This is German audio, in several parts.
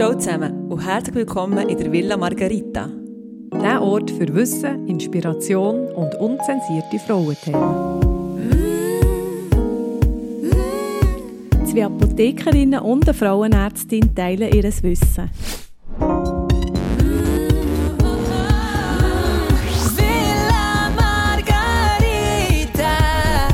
Ciao zusammen und herzlich willkommen in der Villa Margarita. Der Ort für Wissen, Inspiration und unzensierte Frauenthemen. Zwei Apothekerinnen und eine Frauenärztin teilen ihr Wissen. Villa Margarita.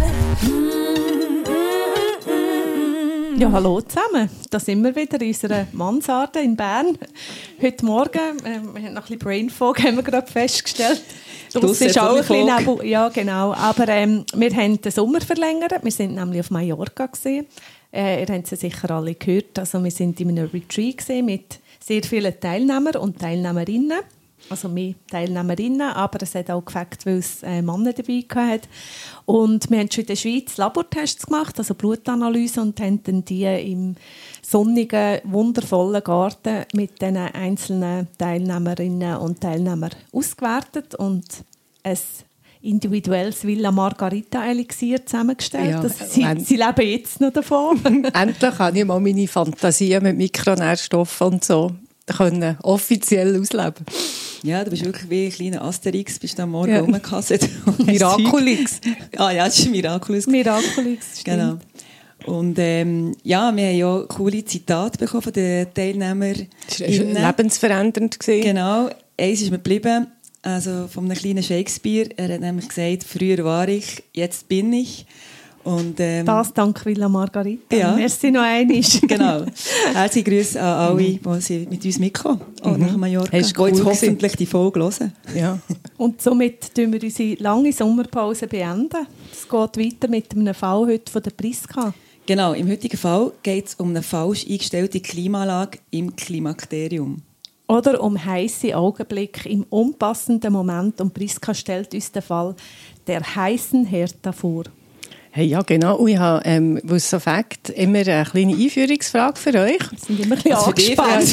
Ja, hallo zusammen. Da sind wir wieder in unserer Mansarde in Bern. Heute Morgen, wir haben noch ein bisschen Brain Fog, haben wir gerade festgestellt. Das ist auch ein bisschen Nebel. Ja, genau. Aber wir haben den Sommer verlängert. Wir waren nämlich auf Mallorca gewesen. Ihr habt es sicher alle gehört. Also wir waren in einem Retreat mit sehr vielen Teilnehmern und Teilnehmerinnen. Also mehr Teilnehmerinnen, aber es hat auch gefällt, weil es Männer dabei hatten. Und wir haben schon in der Schweiz Labortests gemacht, also Blutanalyse, und haben dann die im sonnigen, wundervollen Garten mit den einzelnen Teilnehmerinnen und Teilnehmern ausgewertet und ein individuelles Villa Margarita Elixier zusammengestellt. Ja, sie leben jetzt noch davon. Endlich kann ich mal meine Fantasien mit Mikronährstoffen und so können offiziell ausleben. Ja, du bist wirklich wie ein kleiner Asterix, bist am Morgen rumgehasset. Miraculix. Ah ja, das ist Miraculix. Miraculix, genau. Und ja, wir haben ja coole Zitate bekommen von den Teilnehmern. Das war lebensverändernd. Genau, eins ist mir geblieben, also von einem kleinen Shakespeare. Er hat nämlich gesagt, früher war ich, jetzt bin ich. Und, das dank Villa Margarita. Ja. Merci noch einmal. Genau. Herzliche Grüße an alle, die mit uns mitkommen. Nach Mallorca. Hast du jetzt hoffentlich die Folge hören. Ja. Und somit beenden wir unsere lange Sommerpause. Es geht weiter mit einem Fall heute von der Priska. Genau, im heutigen Fall geht es um eine falsch eingestellte Klimaanlage im Klimakterium. Oder um heisse Augenblicke im unpassenden Moment. Und Priska stellt uns den Fall der heißen Hertha vor. Hey, ja, genau. Und ich habe, weil es so fängt, immer eine kleine Einführungsfrage für euch. Wir sind immer ein bisschen angespannt.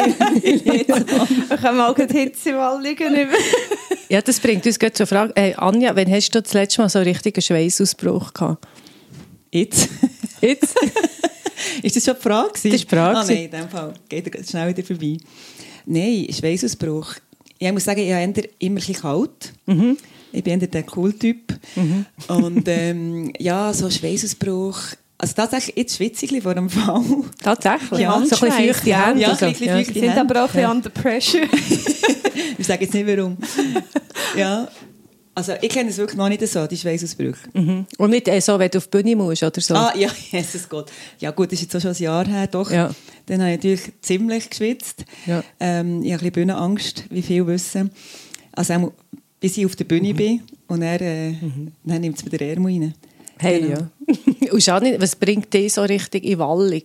Wir können auch die Hitzewall liegen. Ja, das bringt uns zur Frage. Anja, wann hast du das letzte Mal so einen richtigen Schweißausbruch gehabt? Jetzt? Ist das schon die Frage? Das ist die Frage. Ah nein, in dem Fall geht er schnell wieder vorbei. Nein, Schweißausbruch. Ich muss sagen, ich habe immer ein bisschen kalt. Mhm. Ich bin eher der Cool-Typ. Mhm. Und ja, so Schweißausbruch. Also tatsächlich, jetzt schwitze ich vor dem Fall. Tatsächlich? Ja, so ein bisschen feuchte Hände. Ja, ein bisschen feuchte Hände. Sind aber auch ein bisschen under pressure. Ich sage jetzt nicht, warum. Ja. Also ich kenne es wirklich noch nicht so, die Schweißausbrüche. Mhm. Und nicht so, wenn du auf die Bühne musst oder so? Ah, ja, Jesus Gott. Ja gut, das ist jetzt auch schon ein Jahr her, doch. Ja. Dann habe ich natürlich ziemlich geschwitzt. Ja. Ich habe ein bisschen Bühnenangst, wie viele wissen. Also auch, bis ich auf der Bühne bin und dann nimmt es mir den Ärmel rein. Hey, genau. Ja. Und Janine, was bringt dich so richtig in Wallung?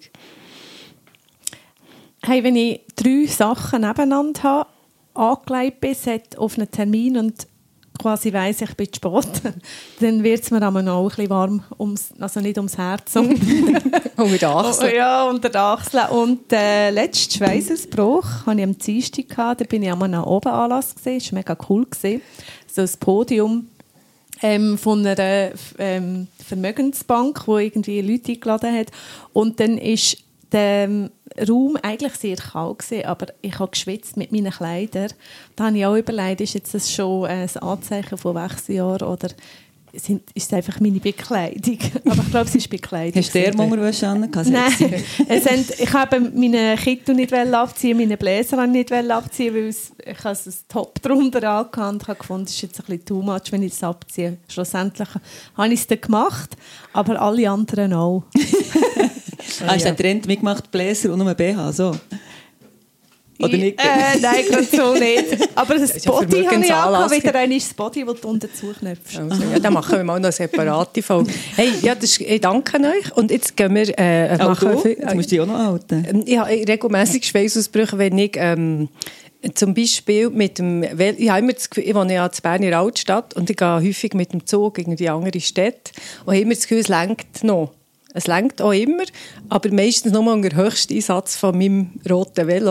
Hey, wenn ich 3 Sachen nebeneinander habe, angelegt bin, auf einen Termin und quasi weiss, ich bin zu spät, dann wird es mir auch noch ein bisschen warm, also nicht ums Herz. Und mit der Achsel. Ja, unter der Achsel. Und der letzte Schweißausbruch hatte ich am Dienstag gehabt, da bin ich einmal nach oben Anlass gesehen, das war mega cool gewesen. So ein Podium von einer Vermögensbank, die irgendwie Leute eingeladen hat. Und dann ist der Raum eigentlich sehr kalt gewesen, aber ich habe geschwitzt mit meinen Kleidern. Da habe ich auch überlegt, ist jetzt das schon ein Anzeichen von Wechseljahr oder ist es einfach meine Bekleidung? Aber ich glaube, es ist Bekleidung. Hast du Thermounterwäsche an? Nein, ich habe meine Kittel nicht abziehen, meine Bläser nicht abziehen, weil ich ein Top drunter hatte und habe gefunden, es ist jetzt ein bisschen too much, wenn ich das abziehe. Schlussendlich habe ich es dann gemacht, aber alle anderen auch. Hast du den Trend mitgemacht, Bläser und nur BH, so? Oder nicht? Nein, gerade so nicht. Aber das Body habe ich auch gehabt, wieder ein Body, das du unten zuknöpfst. Also, ja, dann machen wir mal noch eine separate Folge. Hey, ja, ich danke euch. Und jetzt gehen wir... Jetzt musst du dich auch noch halten. Ich habe regelmässig Schweißausbrüche, wenn ich... zum Beispiel mit dem... Ich habe immer das Gefühl, ich wohne ja in Berner Altstadt und ich gehe häufig mit dem Zug in die andere Städte und habe immer das Gefühl, es reicht noch. Es reicht auch immer, aber meistens nur unter Höchsteinsatz von meinem roten Velo.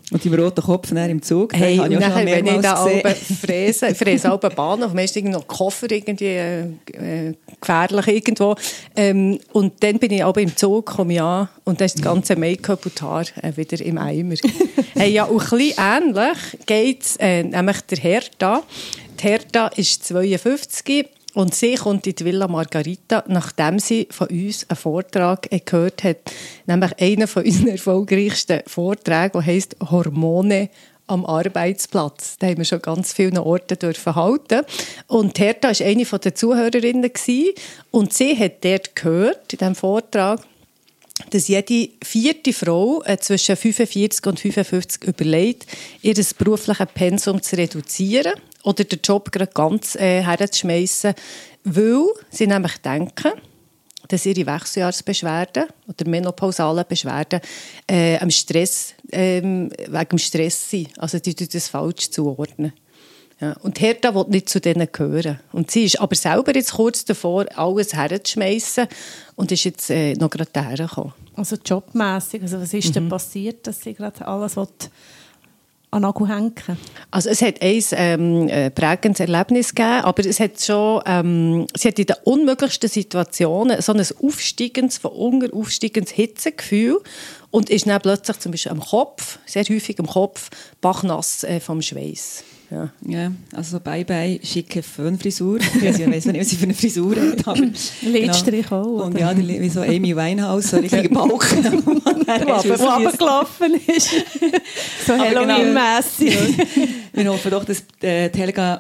Und im roten Kopf im Zug, hey, habe ich auch schon wenn ich da fräse auf Bahnhof, meistens noch Koffer irgendwie gefährlich irgendwo. Und dann bin ich aber im Zug, komme ich an und dann ist das ganze Make-up und Haar wieder im Eimer. Hey, ja, und ein bisschen ähnlich geht es nämlich der Hertha. Die Hertha ist 52 und sie kommt in die Villa Margarita, nachdem sie von uns einen Vortrag gehört hat, nämlich einen von unseren erfolgreichsten Vorträgen, der heisst «Hormone am Arbeitsplatz». Da haben wir schon ganz vielen Orten halten. Und Hertha war eine der Zuhörerinnen und sie hat dort gehört, in diesem Vortrag, dass jede 4. Frau zwischen 45 und 55 überlegt, ihr berufliches Pensum zu reduzieren oder den Job gerade ganz herzuschmeissen, weil sie nämlich denken, dass ihre Wechseljahrsbeschwerden oder menopausalen Beschwerden wegen Stress sind. Also die tun das falsch zuordnen. Ja, und Hertha will nicht zu denen gehören. Und sie ist aber selber jetzt kurz davor, alles herzuschmeissen und ist jetzt noch gerade hergekommen. Also jobmässig, also was ist denn passiert, dass sie gerade alles an den Nagel hängen? Also es hat ein prägendes Erlebnis gegeben, aber es hat schon, sie hat in den unmöglichsten Situationen so ein von Hunger aufsteigendes Hitzegefühl und ist dann plötzlich zum Beispiel am Kopf, sehr häufig am Kopf, bachnass vom Schweiß. Ja, also bye-bye, schicke Föhnfrisur. Ich weiß nicht, was sie für eine Frisur hat. Lidstrich auch. Und ja, wie so Amy Winehouse, so richtige Bauch. Wo runtergelaufen ist. So Halloween-mässig. Wir hoffen doch, dass die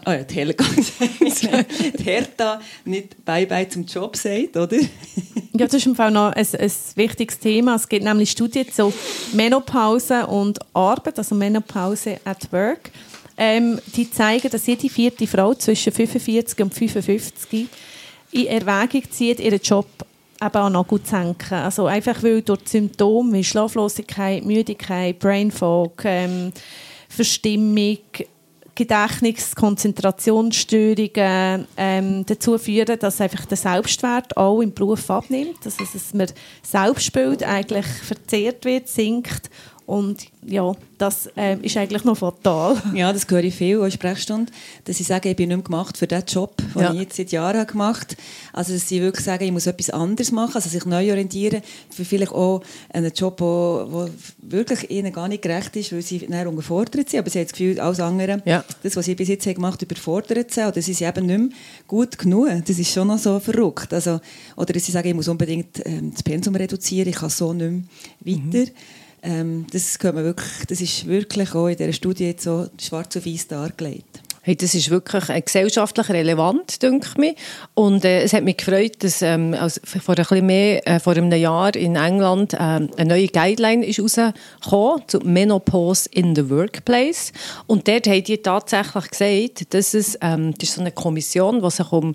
Hertha nicht bye-bye zum Job sagt, oder? Ja, das ist im Fall noch ein wichtiges Thema. Es gibt nämlich Studien zu Menopause und Arbeit, also Menopause at Work. Die zeigen, dass jede 4. Frau zwischen 45 und 55 in Erwägung zieht, ihren Job eben an den Nagel zu hängen. Also einfach, weil durch die Symptome wie Schlaflosigkeit, Müdigkeit, Brain Fog, Verstimmung, Gedächtnis-, Konzentrationsstörungen dazu führen, dass einfach der Selbstwert auch im Beruf abnimmt. Dass man Selbstbild eigentlich verzehrt wird, sinkt. Und ja, das ist eigentlich noch fatal. Ja, das höre ich viel in Sprechstunden, dass sie sagen, ich bin nicht mehr gemacht für diesen Job, den ich jetzt seit Jahren gemacht habe. Also, dass sie wirklich sagen, ich muss etwas anderes machen, also sich neu orientieren, für vielleicht auch einen Job, der wirklich ihnen gar nicht gerecht ist, weil sie dann unterfordert sind. Aber sie haben das Gefühl, alles andere, das, was sie bis jetzt gemacht haben, überfordert sie. Oder sie sind eben nicht mehr gut genug. Das ist schon noch so verrückt. Also, oder dass sie sagen, ich muss unbedingt das Pensum reduzieren, ich kann so nicht mehr weiter. Das ist wirklich auch in dieser Studie jetzt so schwarz auf weiß dargelegt. Hey, das ist wirklich gesellschaftlich relevant, denke ich. Und es hat mich gefreut, dass vor einem Jahr in England eine neue Guideline ist rausgekommen zu Menopause in the Workplace. Und dort haben die tatsächlich gesagt, dass das ist so eine Kommission, die sich um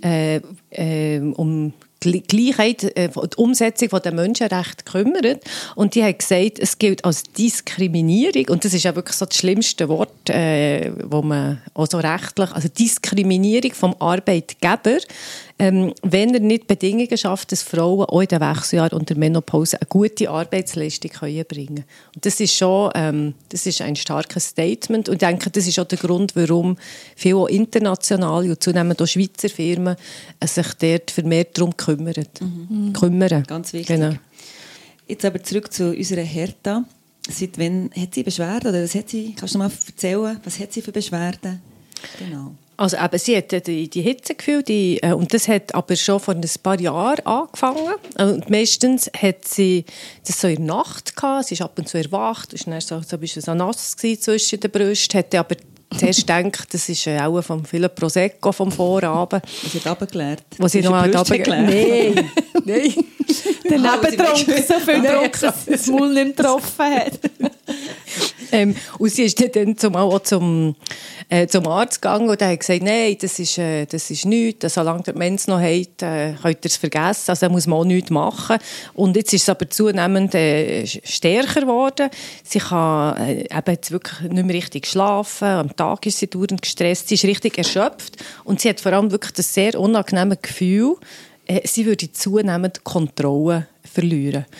die Gleichheit, die Umsetzung der Menschenrechte kümmert. Und die hat gesagt, es gilt als Diskriminierung, und das ist ja wirklich so das schlimmste Wort, wo man auch so rechtlich, also Diskriminierung vom Arbeitgeber, wenn er nicht Bedingungen schafft, dass Frauen auch in den Wechseljahren und der Menopause eine gute Arbeitsleistung erbringen können. Und das ist schon das ist ein starkes Statement. Und ich denke, das ist auch der Grund, warum viele auch internationale und zunehmend auch Schweizer Firmen sich dort vermehrt darum kümmern. Ganz wichtig. Genau. Jetzt aber zurück zu unserer Hertha. Seit wann hat sie Beschwerden? Oder was hat sie? Kannst du mal erzählen, was hat sie für Beschwerden? Genau. Also eben, sie hat die Hitzegefühl, und das hat aber schon vor ein paar Jahren angefangen. Und meistens hat sie das so in der Nacht gehabt, sie ist ab und zu erwacht, ist dann so ein bisschen so nass zwischen den Brüsten, hat aber zuerst gedacht, das ist auch vom vielen Prosecco vom Vorabend. Was hat runtergeleert? Was ich noch runtergeleert? Nein. Daneben trunken, so viel Druck, dass das Maul nicht getroffen hat. Und sie ist dann zum Arzt gegangen und hat gesagt, nein, das ist nichts, solange der Mensch noch hat, könnt ihr es vergessen, also muss man auch nichts machen. Und jetzt ist es aber zunehmend stärker geworden. Sie kann jetzt wirklich nicht mehr richtig schlafen, am Tag ist sie dauernd gestresst, sie ist richtig erschöpft und sie hat vor allem wirklich das sehr unangenehme Gefühl, sie würde zunehmend Kontrolle verlieren.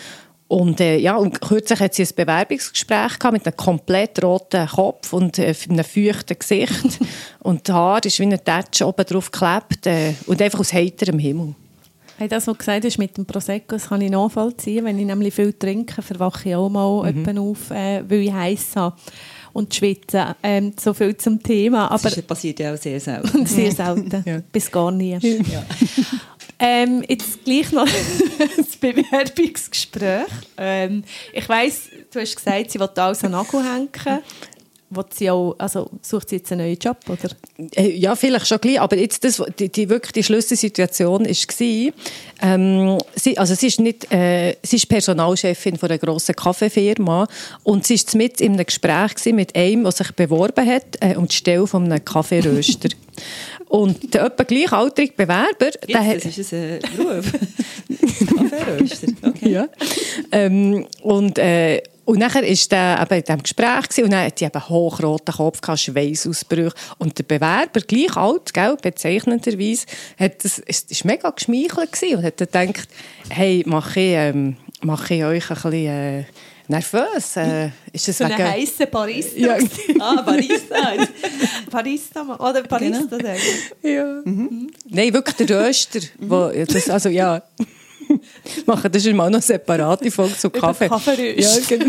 Und kürzlich hat sie ein Bewerbungsgespräch gehabt mit einem komplett roten Kopf und einem feuchten Gesicht. Und das Haar ist wie ein Tatsch oben drauf geklebt und einfach aus heiterem Himmel. Hey, das, was du gesagt hast mit dem Prosecco, das kann ich nachvollziehen. Wenn ich nämlich viel trinke, verwache ich auch mal jemanden auf, weil ich heiß habe und schwitze. So viel zum Thema. Aber das passiert ja auch sehr selten. Sehr selten, bis gar nie. Ja. Jetzt gleich noch das Bewerbungsgespräch. Ich weiss, du hast gesagt, sie will alles an den Nagel hängen. Sucht sie jetzt einen neuen Job, oder? Ja, vielleicht schon gleich, aber jetzt wirklich die Schlüsselsituation war, sie ist Personalchefin von einer grossen Kaffeefirma und sie war mit in einem Gespräch mit einem, der sich beworben hat um die Stelle von einem Kaffeeröster. Und der etwa gleichaltrige Bewerber... Das ist ein Beruf. Kaffeeröster, okay. Ja. Und nachher war der eben in diesem Gespräch und dann hat sie eben hochroten Kopf, Schweißausbrüche. Und der Bewerber, gleich alt, gell, bezeichnenderweise, ist mega geschmeichelt gewesen und hat dann gedacht, hey, mache ich euch ein bisschen nervös? Ist das so eine heisse Barista? Ja. Barista. Barista oder Barista, genau. Ja. Nein, wirklich der Röster. Machen das ist mal noch eine separate Folge zu Kaffee. Ja, genau.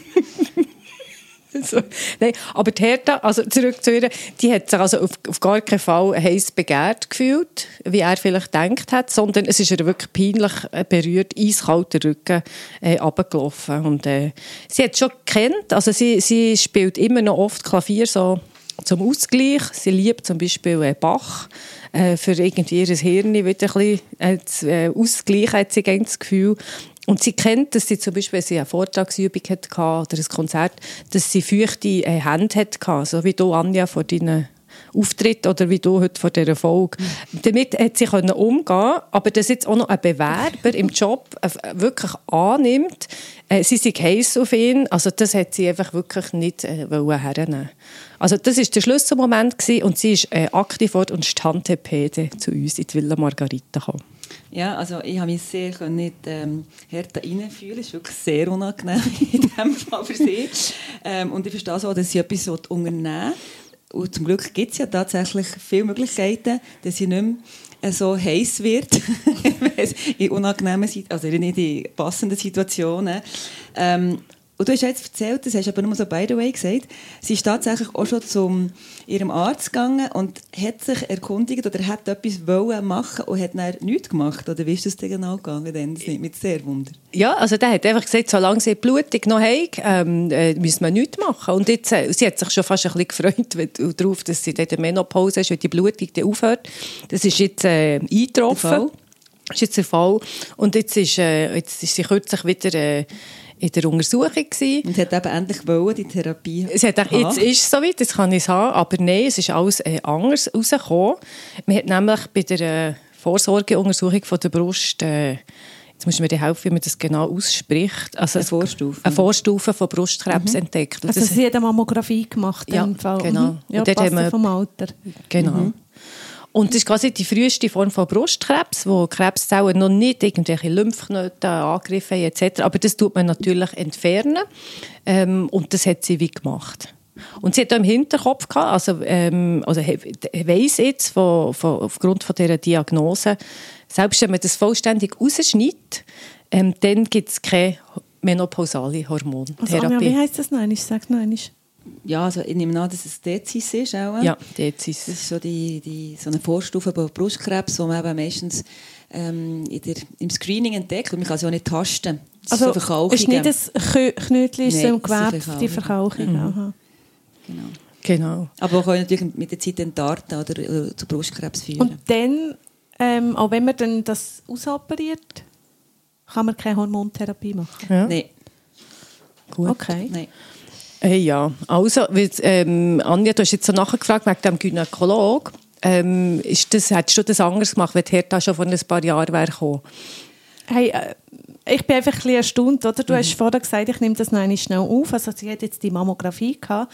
So. Nein, aber die Hertha, also zurück zu ihr, die hat sich also auf gar keinen Fall heiß begehrt gefühlt, wie er vielleicht gedacht hat, sondern es ist ihr wirklich peinlich berührt, eiskalter Rücken runtergelaufen. Und sie hat es schon gekannt, also sie spielt immer noch oft Klavier so zum Ausgleich. Sie liebt zum Beispiel Bach. Für irgendwie ihr Hirn wieder ein bisschen ausgleichen, hat sie das Gefühl. Und sie kennt, dass sie zum Beispiel, wenn sie eine Vortragsübung hatte oder ein Konzert, dass sie feuchte Hände hatte, so wie du, Anja, vor deinen Auftritt oder wie du heute vor dieser Folge. Damit hat sie umgehen, aber dass jetzt auch noch ein Bewerber im Job wirklich annimmt, sie sei heiß auf ihn, also das hat sie einfach wirklich nicht hernehmen. Also das war der Schlüsselmoment gewesen, und sie ist aktiv und Standepede zu uns in die Villa Margarita gekommen. Ja, also ich habe mich sehr nicht Hertha reinfühlen. Es ist wirklich sehr unangenehm in diesem Fall für sie. Und ich verstehe so, dass sie etwas unternehmen will. Und zum Glück gibt es ja tatsächlich viele Möglichkeiten, dass sie nicht mehr so heiß wird in unangenehmen also nicht in passenden Situationen. Und du hast jetzt erzählt, das hast du aber nur so by the way gesagt, sie ist tatsächlich auch schon zu ihrem Arzt gegangen und hat sich erkundigt oder hat etwas machen und hat dann nichts gemacht. Oder wie ist das denn genau gegangen? Das nimmt mich sehr Wunder. Ja, also der hat einfach gesagt, solange sie Blutung noch haben, müssen wir nichts machen. Und jetzt, sie hat sich schon fast ein bisschen gefreut darauf, dass sie in der Menopause ist, wenn die Blutung dann aufhört. Das ist jetzt eingetroffen. Das ist jetzt der Fall. Und jetzt ist sie kürzlich wieder in der Untersuchung gewesen. Und hat eben endlich die Therapie Sie hat gedacht, jetzt ist es soweit, jetzt kann ich es haben. Aber nein, es ist alles anders rausgekommen. Man hat nämlich bei der Vorsorgeuntersuchung von der Brust, jetzt muss mir helfen, wie man das genau ausspricht. Also eine Vorstufe von Brustkrebs entdeckt. Also sie hat eine Mammographie gemacht. Ja, Fall. Genau. Ja, passt vom Alter. Genau. Und das ist quasi die früheste Form von Brustkrebs, wo Krebszellen noch nicht irgendwelche Lymphknoten angegriffen haben, etc. Aber das tut man natürlich entfernen. Und das hat sie wie gemacht. Und sie hat auch im Hinterkopf gehabt, also weiss jetzt aufgrund von dieser Diagnose, selbst wenn man das vollständig rausschneidet, dann gibt es keine menopausale Hormontherapie. Also, Anja, wie heisst das noch einmal? Sag noch einmal. Ja, also ich nehme an, dass es Dezis ist auch. Ja, Dezis. Das ist so, so eine Vorstufe bei Brustkrebs, die man eben meistens im Screening entdeckt. Und man kann sie auch nicht tasten. Das also ist so nicht ein Knötchen, ist so ein Gewebe, die Verkalkung. Mhm. Genau. Aber auch können natürlich mit der Zeit entarten oder zu Brustkrebs führen. Und dann, auch wenn man dann das ausoperiert, kann man keine Hormontherapie machen? Ja. Nein. Gut. Okay. Nein. Ja, also, Anja, du hast jetzt so nachgefragt wegen dem Gynäkolog. Hättest du das anders gemacht, wenn die Hertha schon vor ein paar Jahren gekommen? Hey, ich bin einfach ein bisschen erstaunt. Oder? Du hast vorher gesagt, ich nehme das noch einmal schnell auf. Also sie hat jetzt die Mammographie gehabt,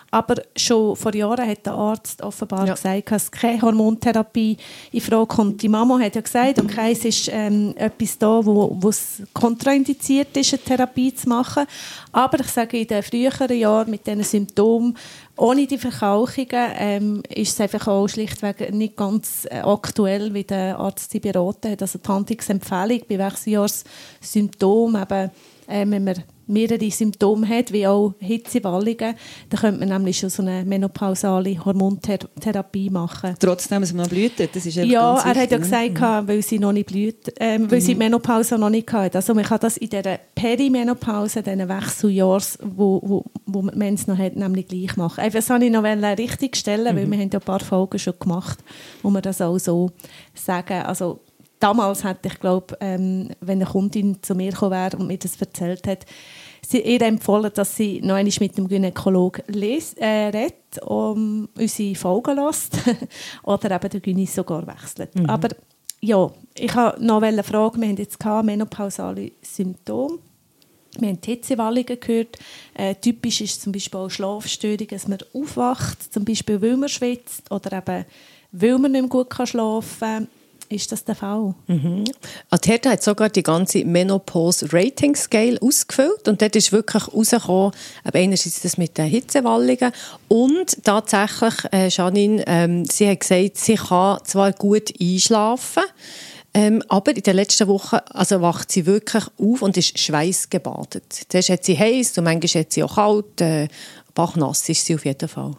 Aber schon vor Jahren hat der Arzt offenbar gesagt, dass keine Hormontherapie in Frage kommt. Die Mama hat ja gesagt, okay, es ist etwas da, wo es kontraindiziert ist, eine Therapie zu machen. Aber ich sage, in den früheren Jahren mit diesen Symptomen, ohne die Verkalkungen, ist es einfach auch schlichtweg nicht ganz aktuell, wie der Arzt sie beraten hat. Also die Handlungsempfehlung bei Wechseljahrssymptomen, wenn man mehrere Symptome hat, wie auch Hitzewallungen, dann könnte man nämlich schon so eine menopausale Hormontherapie machen. Trotzdem, dass man noch blüht, das ist ganz er wichtig, hat ja gesagt, weil sie noch nicht blüht, weil sie die Menopause noch nicht hatte. Also man kann das in dieser Perimenopause, diesen Wechseljahrs, wo man Mens noch hat, nämlich gleich machen. Das wollte ich noch richtig stellen, weil wir haben ja ein paar Folgen schon gemacht, wo wir das auch so sagen. Also damals hätte ich, glaube, wenn eine Kundin zu mir gekommen wäre und mir das erzählt hat, sie ihr empfohlen, dass sie noch einmal mit dem Gynäkologen redet, unsere Folgen lässt oder eben den Gyni sogar wechselt. Aber ja, ich habe noch eine Frage. Wir haben jetzt menopausale Symptome. Wir haben Hitzewallungen gehört. Typisch ist zum Beispiel auch Schlafstörungen, dass man aufwacht, zum Beispiel weil man schwitzt oder eben weil man nicht mehr gut schlafen kann. Ist das der Fall? Also Hertha hat sogar die ganze Menopause Rating Scale ausgefüllt und dort ist wirklich herausgekommen, einerseits das mit den Hitzewallungen und tatsächlich, Janine, sie hat gesagt, sie kann zwar gut einschlafen, aber in den letzten Wochen wacht sie wirklich auf und ist schweißgebadet. Zuerst hat sie heiß und manchmal hat sie auch kalt, bachnass ist sie auf jeden Fall.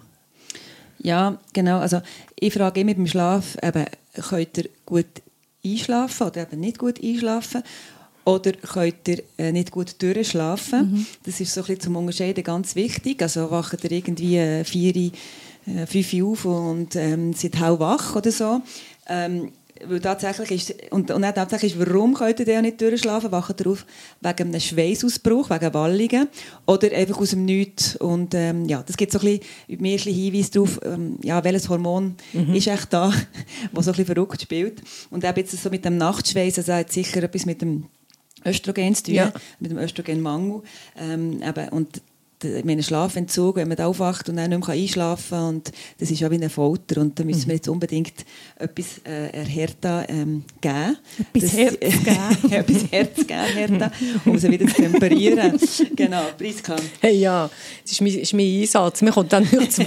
Ja, genau. Also ich frage immer beim Schlaf, könnt ihr gut einschlafen oder eben nicht gut einschlafen? Oder könnt ihr nicht gut durchschlafen? Das ist so ein bisschen zum Unterscheiden ganz wichtig. Also wacht ihr irgendwie 4, 5 Uhr auf und seid hellwach oder so. Weil tatsächlich ist, und dann tatsächlich ist, warum könnt ihr ja nicht durchschlafen? Wacht ihr auf wegen einem Schweißausbruch, wegen Wallungen oder einfach aus dem Nichts. Und das gibt so ein bisschen Hinweise darauf, welches Hormon ist echt da, das so ein bisschen verrückt spielt. Und eben jetzt so mit dem Nachtschweiß, also hat sicher etwas mit dem Östrogen zu tun, mit dem Östrogenmangel. Und meinen Schlafentzug, wenn man da aufwacht und dann nicht mehr einschlafen kann. Und das ist ja wie eine Folter. Und da müssen wir jetzt unbedingt etwas Hertha geben. Etwas Herz geben. Etwas Herz geben, Hertha, um sie wieder zu temperieren. Genau, Priska. Hey, ja, das ist mein Einsatz. Mir kommt dann das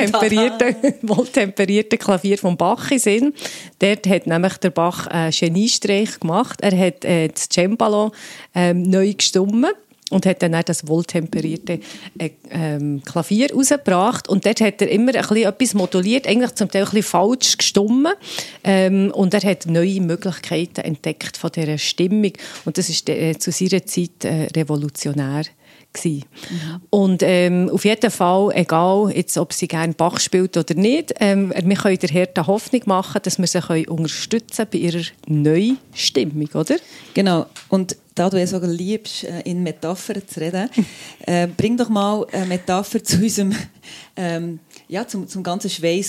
wohltemperierte Klavier von Bach in Sinn. Dort hat nämlich der Bach einen Geniestreich gemacht. Er hat das Cembalo neu gestimmt. Und hat dann auch das wohltemperierte Klavier rausgebracht. Und dort hat er immer etwas moduliert, eigentlich zum Teil ein bisschen falsch gestimmt. Und er hat neue Möglichkeiten entdeckt von dieser Stimmung. Und das war zu seiner Zeit revolutionär gewesen. Und auf jeden Fall, egal jetzt, ob sie gerne Bach spielt oder nicht, wir können der Hertha Hoffnung machen, dass wir sie unterstützen bei ihrer neuen Stimmung, oder? Genau. Und da du ja so liebst, in Metaphern zu reden, bring doch mal eine Metapher zu unserem zum ganzen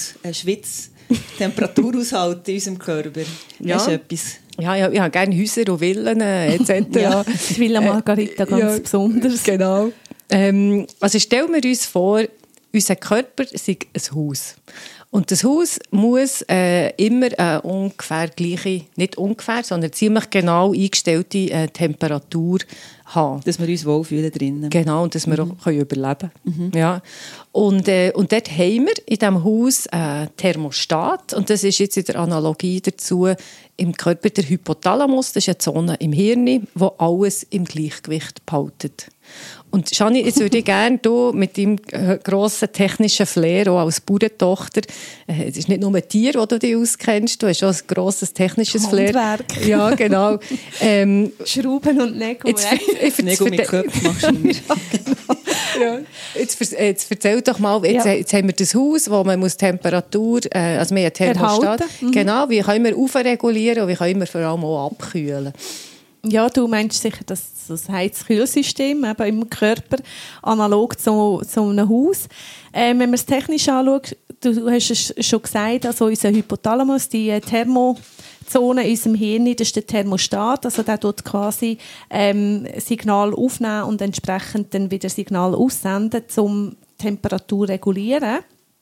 Schweiß-Schwitz-Temperaturhaushalt in unserem Körper. Ja. Hast du etwas? Ja, ich habe gerne Häuser und Villen etc. Ja. Die Villa Margarita ganz besonders. Genau. Also stellen wir uns vor, unser Körper ist ein Haus. Und das Haus muss immer eine ungefähr gleiche, nicht ungefähr, sondern ziemlich genau eingestellte Temperatur haben. Dass wir uns wohlfühlen drinnen. Genau, und dass wir auch überleben können. Ja. Und dort haben wir in diesem Haus einen Thermostat. Und das ist jetzt in der Analogie dazu im Körper der Hypothalamus. Das ist eine Zone im Hirn, die alles im Gleichgewicht behaltet. Und Shani, jetzt würde ich gerne mit deinem grossen technischen Flair, auch als Bauerntochter, es ist nicht nur ein Tier, das du dich auskennst, du hast auch ein grosses technisches Handwerk. Flair. Ja, genau. Schrauben und Nägel. Nägel mit Köpfmaschine. Ja. Jetzt erzähl doch mal, jetzt haben wir das Haus, wo man muss Temperatur, also wir haben Thermostat. Genau, wie können wir aufregulieren und wie können wir vor allem auch abkühlen? Ja, du meinst sicher das Heiz-Kühlsystem im Körper, analog zu einem Haus. Wenn man es technisch anschaut, du hast es schon gesagt, also unser Hypothalamus, die Thermozone in unserem Hirn, das ist der Thermostat, also der tut quasi Signal aufnehmen und entsprechend dann wieder Signal aussenden, um die Temperatur regulieren.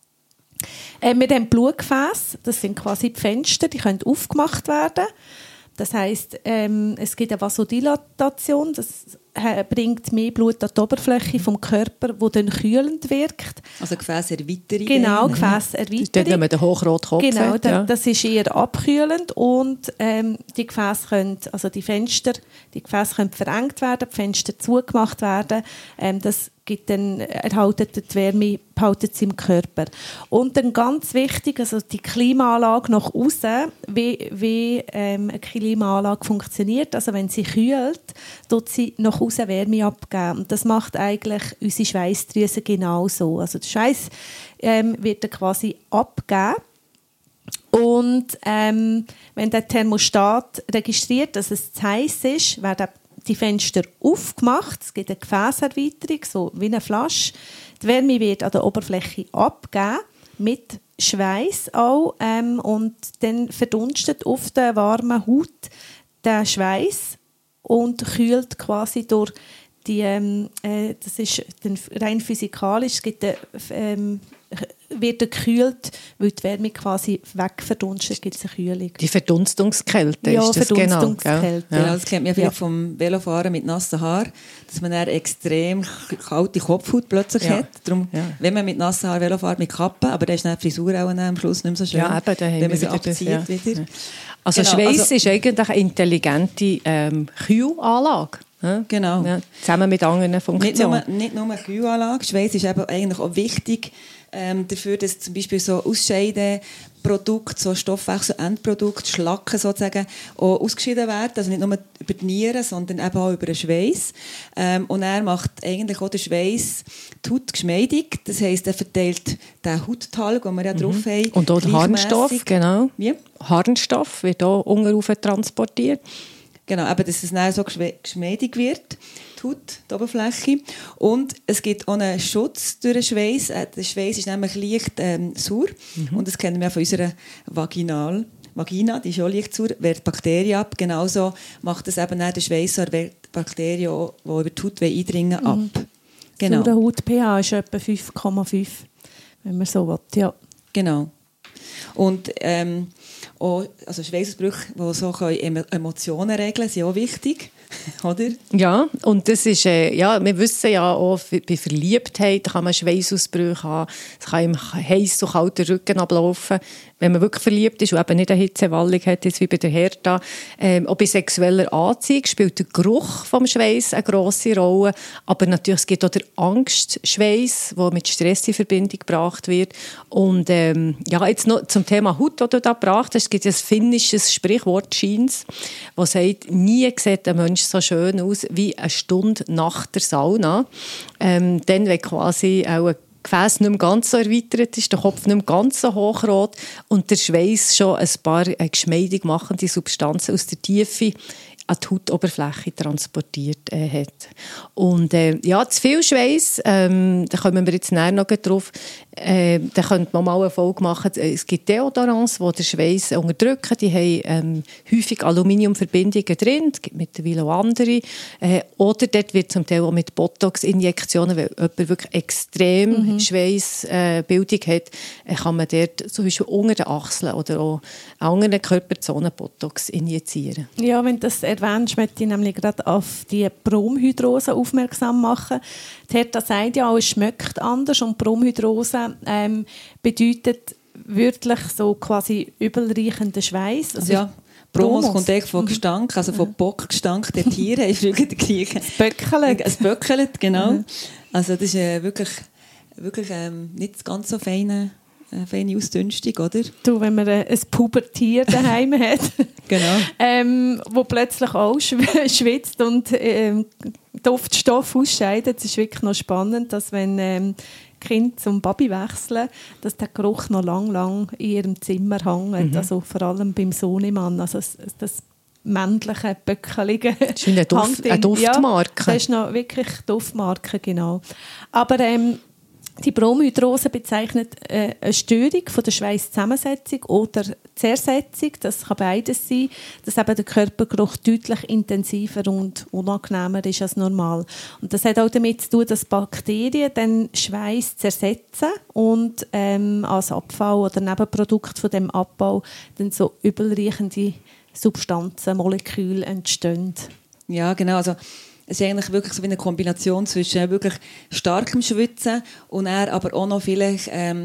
Wir haben Blutgefäße, das sind quasi die Fenster, die können aufgemacht werden. Das heisst, es gibt eine Vasodilatation, das bringt mehr Blut an die Oberfläche vom Körper, wo dann kühlend wirkt. Also Gefäßerweiterung. Genau, Gefäßerweiterung. Dort haben wir den Hochrotkopf. Genau, das ist eher abkühlend und die Gefäße können, also die Gefäße können verengt werden, die Fenster zugemacht werden. Das gibt dann, erhaltet die Wärme, behaltet sie im Körper. Und dann ganz wichtig, also die Klimaanlage nach außen, wie eine Klimaanlage funktioniert. Also wenn sie kühlt, tut sie nach außen Wärme abgeben. Und das macht eigentlich unsere Schweißdrüse genauso. Also der Schweiß wird dann quasi abgegeben. Und wenn der Thermostat registriert, dass es zu heiß ist, werden die Fenster aufgemacht. Es gibt eine Gefäßerweiterung, so wie eine Flasche. Die Wärme wird an der Oberfläche abgegeben, mit Schweiß auch. Und dann verdunstet auf der warmen Haut der Schweiß und kühlt quasi durch die, das ist dann rein physikalisch, es gibt wird gekühlt, weil die Wärme quasi wegverdunstet, gibt es eine Kühlung. Die Verdunstungskälte ja, ist das Verdunstungskälte. Genau. Ja, das kennt man ja vielleicht vom Velofahren mit nassen Haaren, dass man dann extrem kalte Kopfhaut plötzlich hat. Darum, wenn man mit nassen Haaren Velo fährt, mit Kappe, aber dann ist die Frisur auch am Schluss nicht mehr so schön, ja, eben, wenn man sie abzieht wieder. Also genau, Schweiß ist eigentlich eine intelligente Kühlanlage. Genau. Ja, zusammen mit anderen Funktionen. Nicht nur eine Kühlanlage. Schweiß ist eben eigentlich auch wichtig dafür, dass zum Beispiel so Ausscheideprodukte, so Stoffwechselendprodukte, Schlacken sozusagen, auch ausgeschieden werden. Also nicht nur über die Nieren, sondern eben auch über den Schweiß. Und er macht eigentlich auch den Schweiß die Haut geschmeidig. Das heisst, er verteilt den Hauttalg, den wir ja drauf haben. Und auch der Harnstoff, genau. Wie? Harnstoff wird auch unten transportiert. Genau, eben, dass es dann so geschmeidig wird, die Haut, die Oberfläche. Und es gibt auch einen Schutz durch den Schweiß. Der Schweiß ist nämlich leicht sauer. Und das kennen wir von unserer Vagina, die ist auch leicht sauer, wehrt Bakterien ab. Genauso macht es eben auch der Schweiß, wehrt Bakterien, die über die Haut eindringen, ab. Genau. Der Haut-pH ist etwa 5,5, wenn man so will. Ja. Genau. Und auch, also Schweißausbrüche, die so Emotionen regeln, sind auch wichtig, oder? Ja, und das ist, wir wissen ja auch, bei Verliebtheit kann man Schweißausbrüche haben, es kann im heiß und kalten Rücken ablaufen, wenn man wirklich verliebt ist und eben nicht eine Hitzewallung hat, jetzt wie bei der Hertha. Auch bei sexueller Anziehung spielt der Geruch vom Schweiß eine grosse Rolle, aber natürlich es gibt auch den Angstschweiß, der mit Stress in Verbindung gebracht wird. Und jetzt noch zum Thema Haut, das du da gebracht hast, es gibt ein finnisches Sprichwort, Jeans, das sagt, nie sieht ein Mensch so schön aus wie eine Stunde nach der Sauna. Dann, wenn quasi auch ein Gefäß nicht mehr ganz so erweitert ist, der Kopf nicht mehr ganz so hochrot und der Schweiß schon ein paar geschmeidig machende Substanzen aus der Tiefe an die Hautoberfläche transportiert hat. Und zu viel Schweiß, da kommen wir jetzt näher noch drauf, da könnte man mal eine Folge machen. Es gibt Deodorants, die den Schweiß unterdrücken, die haben häufig Aluminiumverbindungen drin, es gibt mittlerweile auch andere. Oder dort wird zum Teil auch mit Botox-Injektionen, weil jemand wirklich extrem Schweißbildung hat, kann man dort zum Beispiel unter den Achseln oder auch anderen Körperzonen Botox injizieren. Ja, wenn das erwähnst, möchte ich nämlich gerade auf die Bromhydrose aufmerksam machen. Die Hertha sagt ja auch, es schmeckt anders und Bromhydrose bedeutet wörtlich so quasi übelreichenden Schweiß. Also ja, Bromos kommt eigentlich von Gestank, also von Bockgestank der Tiere, haben früher die Griechen. Es böckelt, genau. Also das ist wirklich nicht ganz so feine Ausdünstung, oder? Du, wenn man ein Pubertier daheim hat, genau. wo plötzlich auch schwitzt und Duftstoff ausscheidet, es ist wirklich noch spannend, dass wenn Kind zum Baby wechseln, dass der Geruch noch lang in ihrem Zimmer hängt, also vor allem beim Sohnemann, also das männliche, böckelige. Das ist eine Duftmarke. Ja, das ist noch wirklich Duftmarke, genau. Aber die Bromhydrose bezeichnet eine Störung von der Schweißzusammensetzung oder Zersetzung, das kann beides sein, dass eben der Körpergeruch deutlich intensiver und unangenehmer ist als normal. Und das hat auch damit zu tun, dass Bakterien dann Schweiß zersetzen und als Abfall oder Nebenprodukt von dem Abbau dann so übelriechende Substanzen, Moleküle entstehen. Ja, genau. Also es ist eigentlich wirklich so wie eine Kombination zwischen wirklich starkem Schwitzen und aber auch noch vielleicht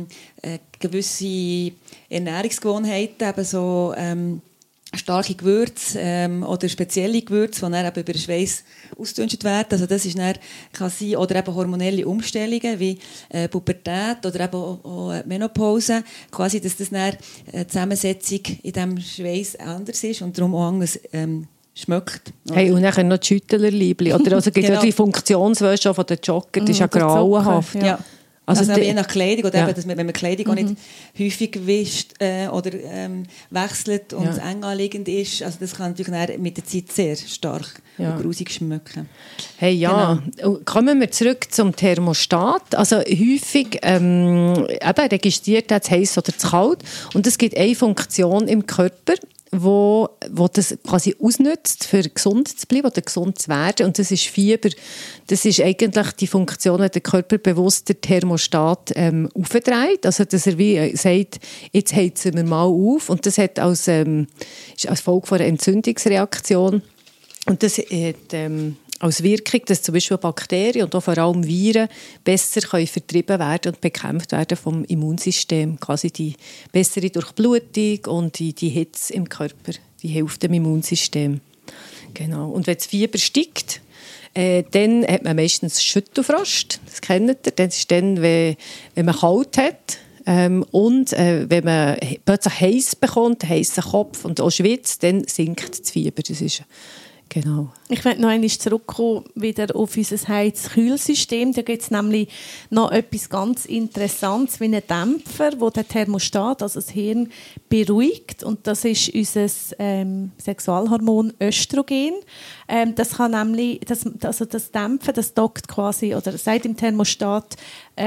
gewisse Ernährungsgewohnheiten, eben so starke Gewürze oder spezielle Gewürze, die dann eben über den Schweiß ausgedünstet werden. Also das ist dann, kann sein, oder eben hormonelle Umstellungen wie Pubertät oder eben auch Menopause, quasi, dass das dann die Zusammensetzung in diesem Schweiß anders ist und darum auch anders schmeckt. Hey, und dann noch die Schüttlerliebli. Oder also gibt es die Funktionswäsche von den Jogger, das ist ja grauenhaft. Ja. Also je nach Kleidung, oder eben, dass man, wenn man Kleidung auch nicht häufig wischt oder wechselt und eng anliegend ist, also das kann natürlich mit der Zeit sehr stark und grusig schmecken. Hey, ja, genau. Kommen wir zurück zum Thermostat. Also häufig eben registriert das heiß oder zu kalt und es gibt eine Funktion im Körper, wo das quasi ausnutzt, für gesund zu bleiben oder gesund zu werden. Und das ist Fieber. Das ist eigentlich die Funktion, wenn der Körper bewusst den Thermostat aufdreht. Also, dass er wie sagt, jetzt heizen wir mal auf. Und das hat ist als Folge von einer Entzündungsreaktion. Und das hat als Wirkung, dass zum Beispiel Bakterien und auch vor allem Viren besser vertrieben werden und bekämpft werden vom Immunsystem. Quasi die bessere Durchblutung und die Hitze im Körper, die hilft dem Immunsystem. Genau. Und wenn das Fieber steigt, dann hat man meistens Schüttelfrost. Das kennt ihr. Das ist dann, wenn man kalt hat. Und wenn man plötzlich heiß bekommt, einen heissen Kopf und auch schwitzt, dann sinkt das Fieber. Das ist genau. Ich möchte noch einmal zurückkommen wieder auf unser Heiz-Kühlsystem. Da gibt es nämlich noch etwas ganz Interessantes wie einen Dämpfer, der den Thermostat, also das Hirn, beruhigt. Und das ist unser Sexualhormon Östrogen. Das kann nämlich, das Dämpfen, das dockt quasi, oder sagt im Thermostat,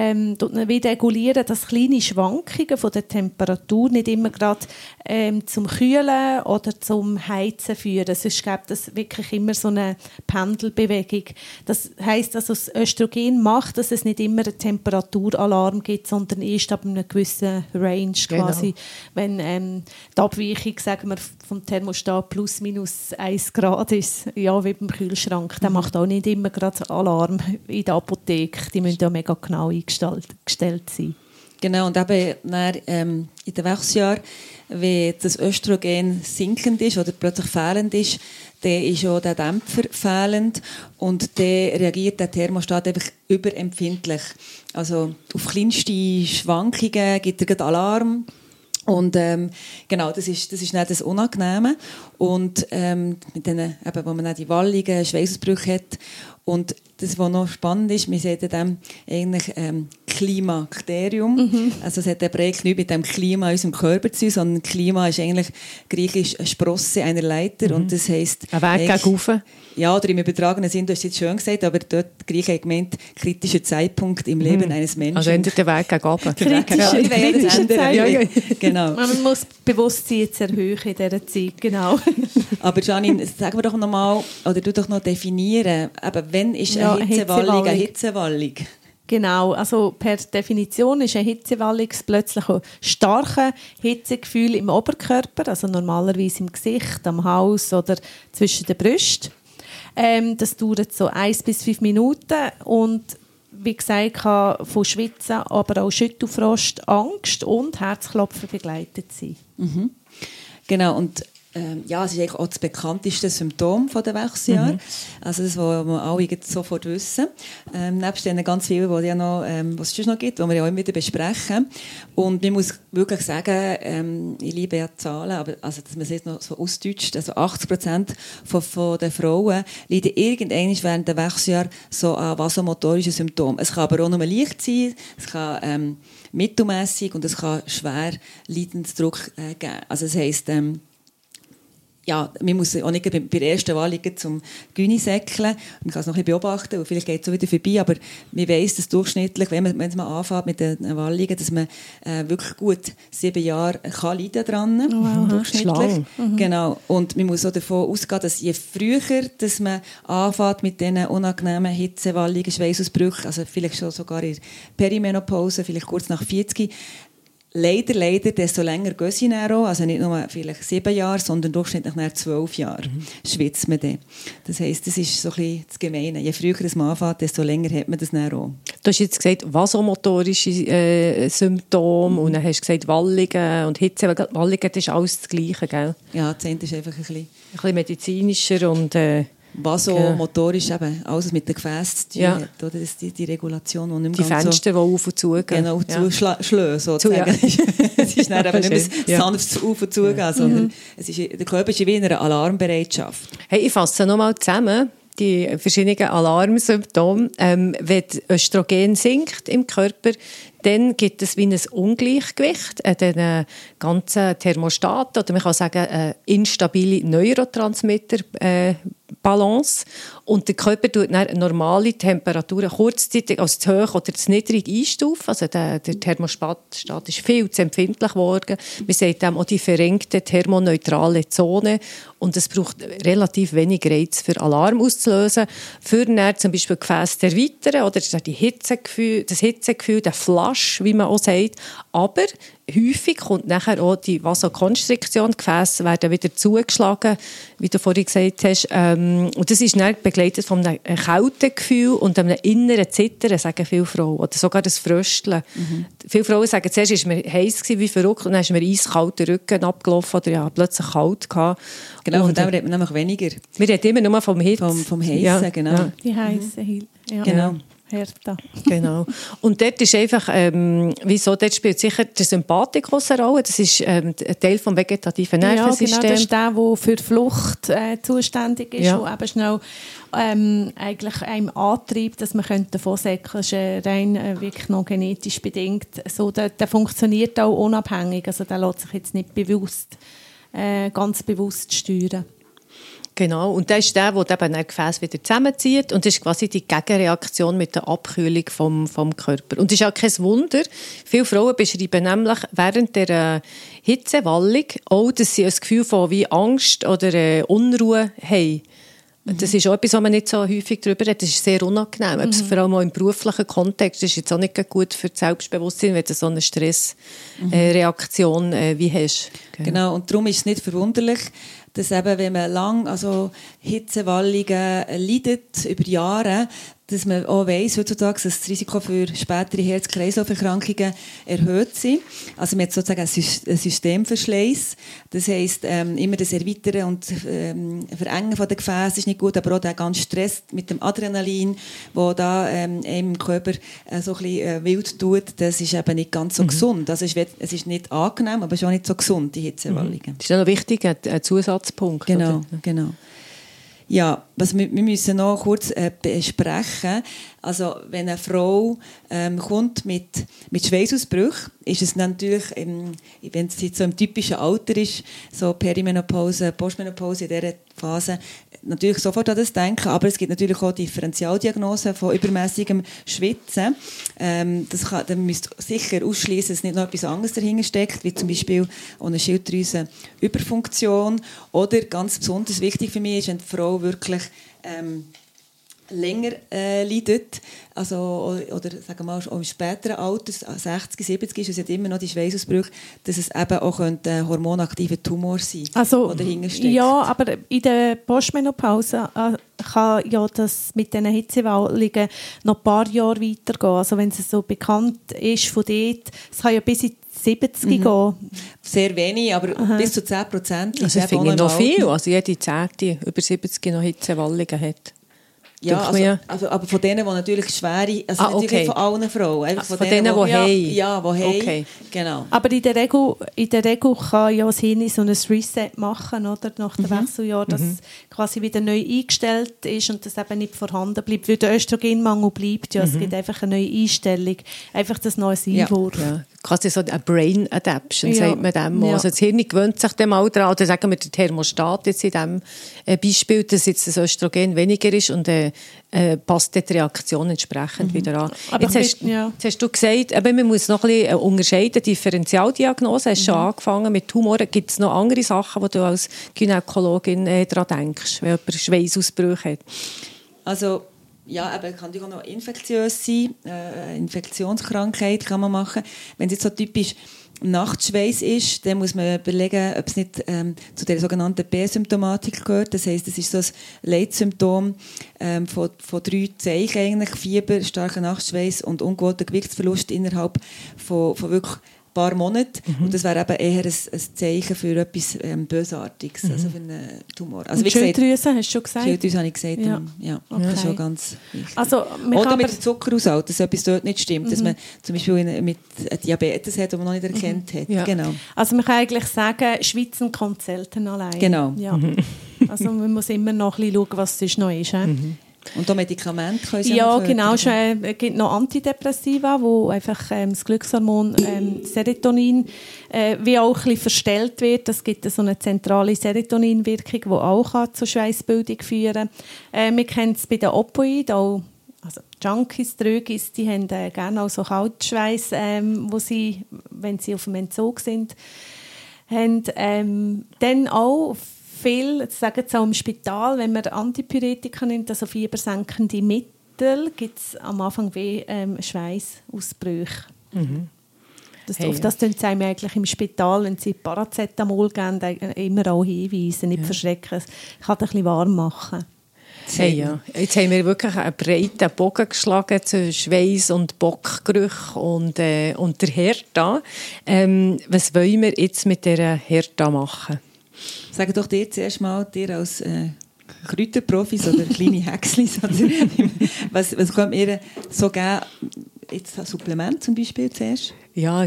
wie regulieren, dass kleine Schwankungen von der Temperatur nicht immer gerade zum Kühlen oder zum Heizen führen. Sonst gibt es wirklich immer so eine Pendelbewegung. Das heisst, also das Östrogen macht, dass es nicht immer einen Temperaturalarm gibt, sondern erst ab einer gewissen Range quasi. Genau. Wenn die Abweichung, sagen wir, vom Thermostat plus minus 1 Grad ist, ja, wie beim Kühlschrank, der macht auch nicht immer gerade Alarm in der Apotheke. Die müssen ja mega genau eingestellt sein. Genau, und eben in den Wechseljahren, wenn das Östrogen sinkend ist oder plötzlich fehlend ist, dann ist auch der Dämpfer fehlend und dann reagiert der Thermostat einfach überempfindlich. Also auf kleinste Schwankungen gibt er gerade Alarm. Und genau, das ist nicht das Unangenehme. Und mit denen, eben, wo man auch die Wallungen, Schweißausbrüche hat. Und das, was noch spannend ist, wir sehen dem eigentlich Klimakterium. Also es hat eben nichts mit dem Klima in unserem Körper zu tun, sondern Klima ist eigentlich griechisch eine Sprosse einer Leiter. Und das heisst, ein Weg gegen rauf. Ja, oder im übertragenen Sinn, du hast es jetzt schön gesagt, aber dort die Griechen haben gemeint, kritischer Zeitpunkt im Leben eines Menschen. Also ändert der Weg gegen runter. Kritischer Zeitpunkt. Genau. Man muss Bewusstsein jetzt erhöhen in dieser Zeit, genau. Aber Janine, sag mir doch noch mal, oder du doch noch definieren, aber wenn ist eine Hitzewallung eine Hitzewallung? Genau, also per Definition ist eine Hitzewallung plötzlich ein starkes Hitzegefühl im Oberkörper, also normalerweise im Gesicht, am Hals oder zwischen den Brüsten. Das dauert so 1 bis 5 Minuten und wie gesagt, kann von Schwitzen, aber auch Schüttelfrost, Angst und Herzklopfen begleitet sein. Mhm. Genau, und ja, es ist eigentlich auch das bekannteste Symptom der Wechseljahre. Also das, was wir alle sofort wissen. Nebst denen ganz vielen, die ja noch, was es sonst noch gibt, die wir ja auch immer wieder besprechen. Und ich muss wirklich sagen, ich liebe ja Zahlen, aber also, dass man es jetzt noch so ausdeutscht, also 80% von den Frauen leiden irgendwann während der Wechseljahre so an vasomotorischen Symptomen. Es kann aber auch nur leicht sein, es kann mittelmässig und es kann schwer Leidensdruck geben. Also das heisst, ja, man muss auch nicht bei der ersten Wallung zum Gyni säckeln. Man kann es noch ein bisschen beobachten, und vielleicht geht es so wieder vorbei, aber man weiss, dass durchschnittlich, wenn man anfängt mit den Wallungen, dass man wirklich gut 7 Jahre kann leiden dran, durchschnittlich. Genau. Und man muss auch davon ausgehen, dass je früher dass man anfängt mit diesen unangenehmen Hitzewallungen, Schweißausbrüchen, also vielleicht schon sogar in der Perimenopause, vielleicht kurz nach 40, leider, desto länger gehen sie dann auch. Also nicht nur vielleicht 7 Jahre, sondern durchschnittlich nach 12 Jahre schwitzt man dann. Das heisst, das ist so ein bisschen das Gemeine. Je früher man anfängt, desto länger hat man das dann auch. Du hast jetzt gesagt, vasomotorische Symptome und dann hast du gesagt, Wallungen und Hitze. Wallungen, das ist alles das Gleiche, gell? Ja, das Ende ist einfach ein bisschen medizinischer und... Vasomotorisch eben, alles mit den Gefäßen zu tun hat, oder? Das ist die Regulation, die nicht mehr die Fenster, die auf und zu gehen. Genau, zuschlagen, sozusagen. Es ist dann eben nicht mehr sanft auf und zu gehen, sondern der Körper ist wie in einer Alarmbereitschaft. Hey, ich fasse nochmal zusammen, die verschiedenen Alarmsymptome. Wenn Östrogen sinkt im Körper, dann gibt es wie ein Ungleichgewicht an den ganzen Thermostaten, oder man kann sagen, eine instabile Neurotransmitterbalance. Und der Körper tut dann normale Temperaturen kurzzeitig als zu hoch oder zu niedrig einstufen. Also der Thermostat ist viel zu empfindlich geworden. Wir sagen dem auch die verengte thermoneutrale Zone. Und es braucht relativ wenig Reiz für Alarm auszulösen. Für dann zum Beispiel Gefäße zu erweitern, oder das Hitzegefühl, der Flash, wie man auch sagt. Aber häufig kommt nachher auch die Vasokonstriktion. Die Gefäße werden wieder zugeschlagen, wie du vorhin gesagt hast. Und das ist dann begleitet von einem Kältegefühl und einem inneren Zittern, sagen viele Frauen. Oder sogar das Frösteln. Viele Frauen sagen, zuerst war mir heiß wie verrückt und dann ist mir eiskalt der Rücken abgelaufen oder ja, plötzlich kalt gehabt. Genau, von dem redet man nämlich weniger. Wir reden immer nur vom Hitze. Vom Heissen, genau. Ja. Die heiße Hitze. Ja. Genau. Hertha. Genau. Und dort ist einfach, wieso, dort spielt sicher der Sympathikus eine Rolle. Das ist ein Teil des vegetativen Nervensystem. Ja, genau, das ist der für die Flucht zuständig ist, der eben schnell eigentlich einem antreibt, dass man davon sagen könnte, das ist rein wirklich noch genetisch bedingt. So, der funktioniert auch unabhängig, also der lässt sich jetzt nicht ganz bewusst steuern. Genau, und das ist der eben ein Gefäß wieder zusammenzieht und das ist quasi die Gegenreaktion mit der Abkühlung vom Körper. Und es ist auch kein Wunder, viele Frauen beschreiben nämlich während der Hitzewallung auch, dass sie ein Gefühl von wie Angst oder Unruhe haben. Das ist auch etwas, was man nicht so häufig darüber redet. Das ist sehr unangenehm, vor allem auch im beruflichen Kontext. Das ist jetzt auch nicht gut für das Selbstbewusstsein, wenn du so eine Stressreaktion wie hast. Genau, und darum ist es nicht verwunderlich, dass eben, wenn man lang Hitzewallungen leidet, über Jahre, dass man auch weiss, heutzutage, dass das Risiko für spätere Herz-Kreislauf-Erkrankungen erhöht sind. Also man hat sozusagen einen Systemverschleiß. Das heisst, immer das Erweitern und Verengen von den Gefäßen ist nicht gut, aber auch der ganze Stress mit dem Adrenalin, der da im Körper so ein bisschen wild tut, das ist eben nicht ganz so gesund. Also es ist nicht angenehm, aber es ist auch nicht so gesund, die Hitzewallungen. Das ist noch wichtig, ein Zusatzpunkt. Genau. Ja, was wir müssen noch kurz besprechen. Also, wenn eine Frau kommt mit Schweißausbrüchen, ist es natürlich, wenn es jetzt so im typischen Alter ist, so Perimenopause, Postmenopause in dieser Phase, natürlich sofort an das denken, aber es gibt natürlich auch Differentialdiagnosen von übermäßigem Schwitzen. Dann müsst ihr sicher ausschließen, dass nicht noch etwas anderes dahinter steckt, wie zum Beispiel auch eine Schilddrüsenüberfunktion. Oder ganz besonders wichtig für mich ist, wenn die Frau wirklich länger leidet, also, oder sagen wir mal, auch im späteren Alter, 60, 70 ist, es hat immer noch die Schweißausbrüche, dass es eben auch ein hormonaktiver Tumor sein könnte, also, der dahinter steckt. Ja, aber in der Postmenopause kann ja das mit diesen Hitzewallungen noch ein paar Jahre weitergehen. Also wenn es so bekannt ist von dort, es kann ja bis in 70 gehen. Sehr wenig, aber bis zu 10%. Also ich finde noch viel, also jede 10. über 70 noch Hitzewallungen hat. Ja, aber von denen, die natürlich schwere, also natürlich nicht von allen Frauen, einfach von denen, die haben. Ja, die haben, okay. Genau. Aber in der Regel kann ja das Hirn so ein Reset machen, oder? Nach dem Wechseljahr, dass quasi wieder neu eingestellt ist und das eben nicht vorhanden bleibt, weil der Östrogenmangel bleibt ja, es gibt einfach eine neue Einstellung, einfach das neue Einwurf. Ja. quasi so eine Brain Adaption, sagt man dem. Ja. Also das Hirn gewöhnt sich dem auch daran, oder sagen wir der Thermostat jetzt in diesem Beispiel, dass jetzt das Östrogen weniger ist und passt die Reaktion entsprechend wieder an. Aber jetzt hast du gesagt, man muss noch ein bisschen unterscheiden, Differentialdiagnose, hast schon angefangen mit Tumoren. Gibt es noch andere Sachen, die du als Gynäkologin daran denkst, wenn jemand Schweißausbrüche hat? Also, ja, eben, kann natürlich auch noch infektiös sein. Infektionskrankheit kann man machen. Wenn es jetzt so typisch Nachtschweiß ist, dann muss man überlegen, ob es nicht zu der sogenannten B-Symptomatik gehört. Das heisst, es ist so ein Leitsymptom von 3 Zeichen eigentlich: Fieber, starker Nachtschweiß und ungewollter Gewichtsverlust innerhalb von wirklich ein paar Monate. Und das wäre eben eher ein Zeichen für etwas Bösartiges, also für einen Tumor. Also, wie Schilddrüse, hast du schon gesagt? Schilddrüse habe ich gesagt, ja. Okay. Das ist schon ganz wichtig. Also, oder mit dem Zuckerhaushalt, dass etwas dort nicht stimmt, dass man zum Beispiel mit Diabetes hat, den man noch nicht erkannt hat. Ja. Genau. Also man kann eigentlich sagen, Schweizen kommt selten allein. Genau. Ja. Also man muss immer noch ein bisschen schauen, was es noch ist. Und auch Medikamente können Sie ja, genau. Es gibt noch Antidepressiva, wo einfach das Glückshormon Serotonin wie auch ein bisschen verstellt wird. Es gibt so eine zentrale Serotoninwirkung, die auch zu Schweißbildung führen kann. Wir kennen es bei den Opioiden auch. Also Junkies, Drögis, die haben gerne auch so Kaltschweiß, wo sie, wenn sie auf dem Entzug sind, haben. Dann auch viel, das sagen sie auch im Spital, wenn man Antipyretika nimmt, also fiebersenkende Mittel, gibt es am Anfang wie Schweißausbrüche. Auf das tun sie eigentlich im Spital, wenn sie Paracetamol geben, immer auch hinweisen, nicht verschrecken. Es kann ein bisschen warm machen. Hey, ja. Jetzt haben wir wirklich einen breiten Bogen geschlagen zu Schweiß und Bockgeruch und der Herta. Was wollen wir jetzt mit dieser Herta machen? Sag doch dir zuerst mal, dir als Kräuterprofis oder kleine Häckslis, was könnt ihr so geben? Jetzt ein Supplement zum Beispiel zuerst? Ja,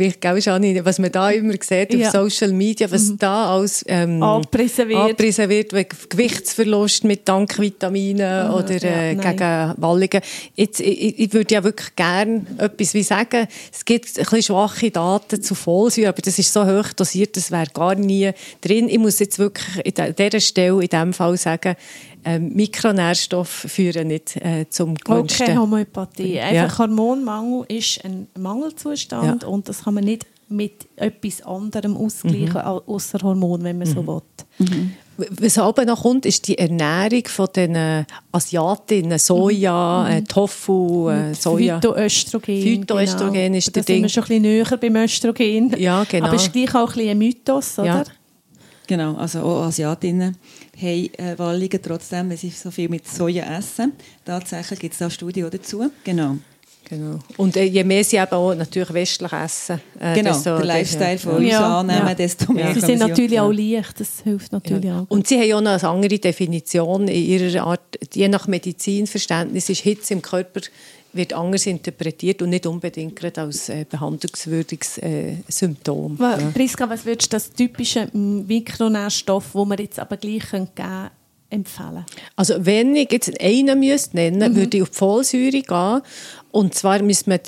was man da immer sieht auf Social Media, was da alles angepriesen wird, wegen Gewichtsverlust mit Dankvitaminen oder gegen Wallungen. Ich würde ja wirklich gerne etwas wie sagen, es gibt ein bisschen schwache Daten zu Folsäure, aber das ist so hoch dosiert, das wäre gar nie drin. Ich muss jetzt wirklich an dieser Stelle in diesem Fall sagen, Mikronährstoffe führen nicht zum gewünschten. Okay, Homöopathie. Einfach Hormonmangel ist ein Mangelzustand und das kann man nicht mit etwas anderem ausgleichen, außer Hormon, wenn man so will. Was aber noch kommt, ist die Ernährung von den Asiatinnen, Soja, Tofu, Soja. Phytoöstrogen ist der Ding. Da sind wir schon ein bisschen näher beim Östrogen. Ja, genau. Aber es ist gleich auch ein bisschen ein Mythos, oder? Ja. Genau, also auch Asiatinnen haben Wallungen trotzdem, wenn sie so viel mit Soja essen. Tatsächlich gibt es da Studien dazu. Genau. Und je mehr sie eben auch natürlich westlich essen. Genau, der Lifestyle von uns annehmen, desto mehr. Sie sind natürlich auch leicht, das hilft natürlich auch. Und sie haben auch noch eine andere Definition in ihrer Art. Je nach Medizinverständnis ist Hitze im Körper wird anders interpretiert und nicht unbedingt als behandlungswürdiges Symptom. Priska, was würdest du das typische Mikronährstoff, das wir jetzt aber gleich geben können, empfehlen? Also wenn ich jetzt einen nennen würde ich auf die Folsäure gehen. Und zwar müsste man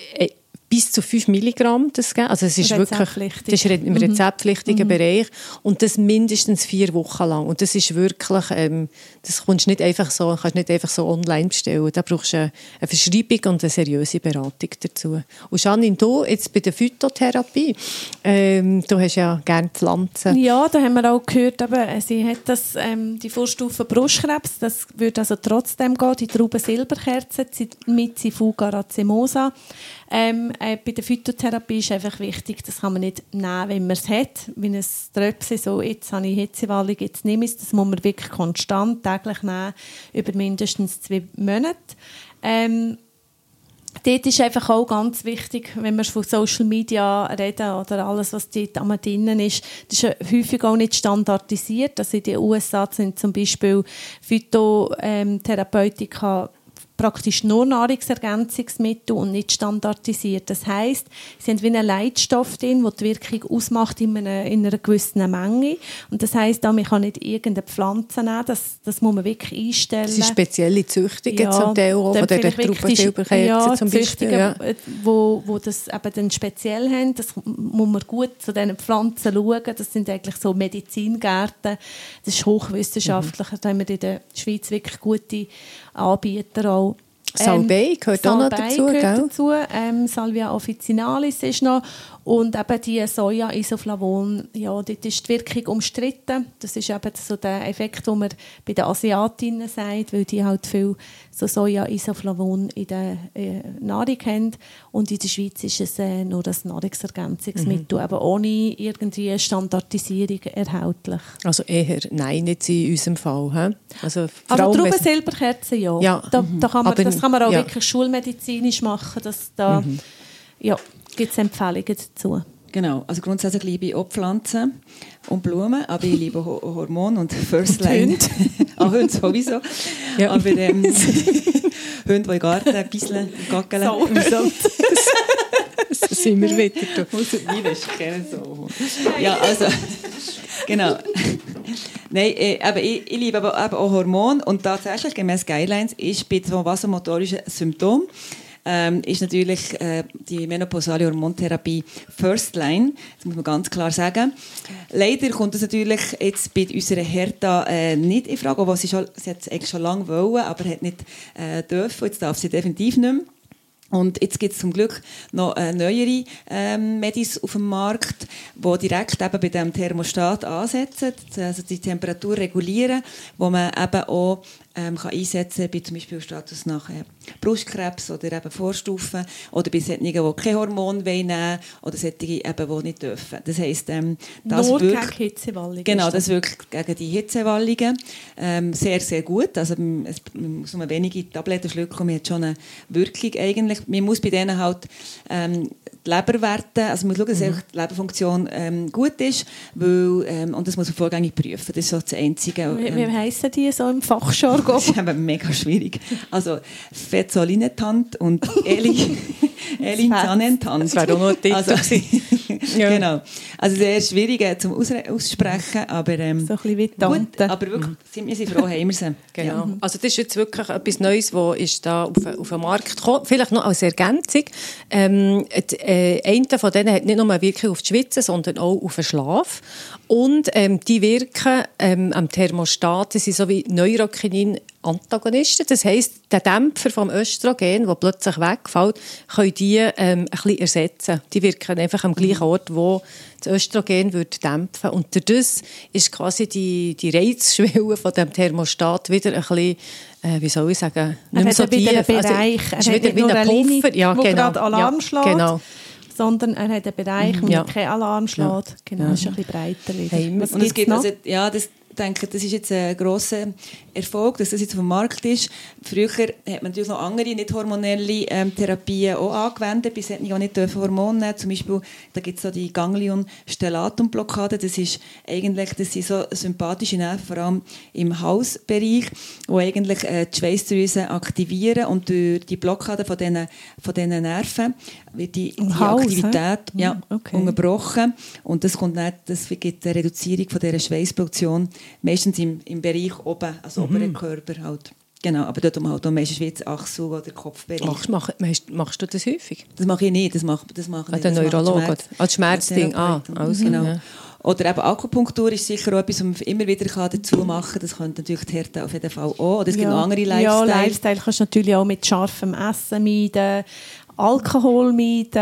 bis zu 5 Milligramm das geben. Also es ist wirklich das ist im rezeptpflichtigen Bereich und das mindestens 4 Wochen lang. Und das ist wirklich, das kannst du nicht einfach so online bestellen. Da brauchst du eine Verschreibung und eine seriöse Beratung dazu. Und Janine, du jetzt bei der Phytotherapie, du hast ja gerne Pflanzen. Ja, da haben wir auch gehört, aber sie hat die Vorstufe Brustkrebs, das würde also trotzdem gehen, die Traubensilberkerze mit Zifuga racemosa. Bei der Phytotherapie ist einfach wichtig, das kann man nicht nehmen, wenn man es hat. Wie ein Tröpfchen, so jetzt habe ich Hitzewallung, jetzt nehme ich es. Das muss man wirklich konstant täglich nehmen, über mindestens 2 Monate. Dort ist einfach auch ganz wichtig, wenn wir von Social Media reden oder alles, was dort drinnen ist, das ist häufig auch nicht standardisiert. Also in den USA sind zum Beispiel Phytotherapeutika praktisch nur Nahrungsergänzungsmittel und nicht standardisiert. Das heisst, sie haben wie einen Leitstoff drin, der die Wirkung ausmacht in einer gewissen Menge. Und das heisst, man kann nicht irgendeine Pflanze nehmen, das muss man wirklich einstellen. Das sind spezielle Züchtungen zum Teil auch, von der Traubensilberkerze zum Beispiel. Ja, wo das eben dann speziell haben, das muss man gut zu diesen Pflanzen schauen. Das sind eigentlich so Medizingärten. Das ist hochwissenschaftlich. Da haben wir in der Schweiz wirklich gute Anbieter auch. Salbei gehört auch noch dazu, gell? Salvia officinalis ist noch. Und eben die Soja-Isoflavon, ja, dort ist die Wirkung umstritten. Das ist eben so der Effekt, den man bei den Asiatinnen sagt, weil die halt viel so Soja-Isoflavon in der Nahrung haben. Und in der Schweiz ist es nur das Nahrungsergänzungsmittel, aber ohne irgendwie Standardisierung erhältlich. Also eher nein, nicht in unserem Fall. He? Also Traubensilberkerze, ja. Das kann man auch wirklich schulmedizinisch machen, dass da gibt es Empfehlungen dazu. Genau, also grundsätzlich liebe ich auch Pflanzen und Blumen, aber ich liebe Hormone und First Line. Auch Hunde sowieso. Ja. Aber Hunde, die im Garten ein bisschen gackeln. Das sind wir wieder. So. Ja, also, genau. Nein, ich liebe aber auch Hormone und tatsächlich, gemäss Guidelines, ist bei so vasomotorischen Symptomen ist natürlich die menopausale Hormontherapie First Line. Das muss man ganz klar sagen. Leider kommt das natürlich jetzt bei unserer Hertha nicht in Frage, obwohl sie hat es eigentlich schon lange wollen, aber hat nicht dürfen. Jetzt darf sie definitiv nicht mehr. Und jetzt gibt es zum Glück noch neuere Medis auf dem Markt, die direkt eben bei diesem Thermostat ansetzen, also die Temperatur regulieren, wo man eben auch kann einsetzen kann, bei zum Beispiel Status nach Brustkrebs oder eben Vorstufen oder bei solchen, die kein Hormon nehmen wollen oder solche, die nicht dürfen. Das heisst, das nur wirkt, gegen Hitzewallungen. Genau, das wirkt gegen die Hitzewallungen sehr, sehr gut. Also man muss nur wenige Tabletten schlucken und man hat schon eine Wirkung eigentlich. Man muss bei denen halt die Leberwerte, also man muss schauen, dass die Leberfunktion gut ist, weil, und das muss man vorgängig prüfen. Das ist so das Einzige. Wie heissen die so im Fachjargon? Das ist eben mega schwierig. Also Fezolinetant und Elinzanentant. Das wäre auch noch ein Titel. Also, ja. Genau. Also sehr schwierig zum Aussprechen, aber so ein bisschen wie Tante. Gut, aber wirklich, wir sind froh, haben wir sie. Genau. Ja. Also das ist jetzt wirklich etwas Neues, das ist da auf den Markt gekommen. Vielleicht noch als Ergänzung. Einer von denen hat nicht nur Wirkung auf die Schwitze, sondern auch auf den Schlaf. Und die wirken am Thermostat, das sind so wie Neurokinin-Antagonisten. Das heisst, der Dämpfer vom Östrogen, der plötzlich wegfällt, können die ein bisschen ersetzen. Die wirken einfach am gleichen Ort, wo das Östrogen wird dämpfen. Und dadurch ist quasi die Reizschwelle von dem Thermostat wieder ein bisschen, wie soll ich sagen, nicht mehr so tief. Bereich. Es ist wieder wie ein Puffer. Ja, wo genau. gerade Alarm schlägt. Genau. Sondern er hat einen Bereich, wo kein Alarm schlägt. Genau, ist ein bisschen breiter. Hey, und es gibt noch? Also, ja, ich denke, das ist jetzt ein grosser Erfolg, dass das jetzt auf dem Markt ist. Früher hat man natürlich noch andere, nicht hormonelle Therapien auch angewendet, bis sie nicht Hormone nehmen. Zum Beispiel, da gibt es so die Ganglion-Stellatum-Blockade. Das sind so sympathische Nerven, vor allem im Halsbereich, die eigentlich die Schweißdrüsen aktivieren und durch die Blockade von diesen Nerven wird die Aktivität unterbrochen und das gibt eine Reduzierung von dieser Schweißproduktion, meistens im Bereich oben, also oberen Körper halt. Genau, aber dort halt auch meistens Schweiz, Achsel oder Kopfbereich. Machst du das häufig? Das mache ich nicht, das mache ich. Der Neurologe? Als Schmerzding? Also, genau. Ja. Oder eben Akupunktur ist sicher auch etwas, was man immer wieder dazu machen kann. Das könnte natürlich die Hertha auf jeden Fall auch. Oder es gibt noch andere Lifestyle. Ja, Lifestyle kannst du natürlich auch mit scharfem Essen meiden. Alkohol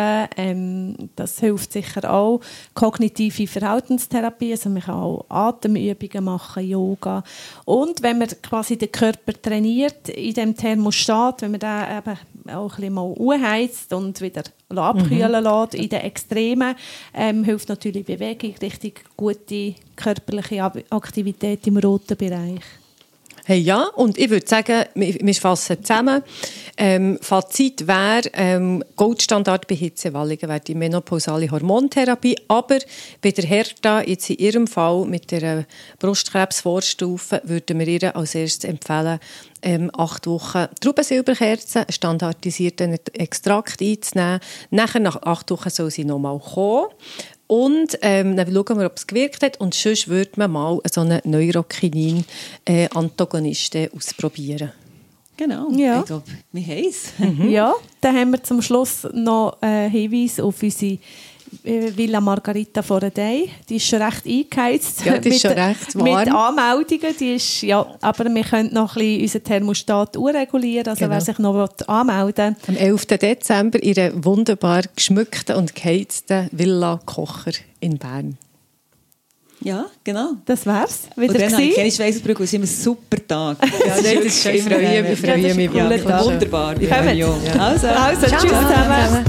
meiden, das hilft sicher auch. Kognitive Verhaltenstherapie, also man kann auch Atemübungen machen, Yoga. Und wenn man quasi den Körper trainiert in dem Thermostat, wenn man den eben auch ein bisschen mal anheizt und wieder abkühlen lässt in den Extremen, hilft natürlich Bewegung, richtig gute körperliche Aktivität im roten Bereich. Hey, ja, und ich würde sagen, wir fassen zusammen. Fazit wäre, Goldstandard bei Hitzewallungen wäre die menopausale Hormontherapie, aber bei der Hertha, jetzt in ihrem Fall mit der Brustkrebsvorstufe, würden wir ihr als erstes empfehlen, 8 Wochen Traubensilberkerzen, standardisierten Extrakt einzunehmen. Nachher, nach 8 Wochen, soll sie nochmal kommen. Und dann schauen wir, ob es gewirkt hat. Und sonst würde man mal so einen Neurokinin-Antagonisten ausprobieren. Genau, ja. Ich glaube, wir haben es. Ja, dann haben wir zum Schluss noch einen Hinweis auf unsere Villa Margarita for a Day. Die ist schon recht eingeheizt. Ja, die ist schon recht warm. Mit Anmeldungen. Die ist, ja, aber wir können noch ein bisschen unseren Thermostat regulieren. Also wer sich noch anmelden will. Am 11. Dezember in einer wunderbar geschmückten und geheizten Villa Kocher in Bern. Ja, genau. Das wär's. Wieder und dann habe ich gewesen. keine Schweissbrücke, es ist immer ein super Tag. Ja, das ist schön. Ich freue mich. Ja, wunderbar. Ich freue mich auch. Also, Ciao. tschüss zusammen.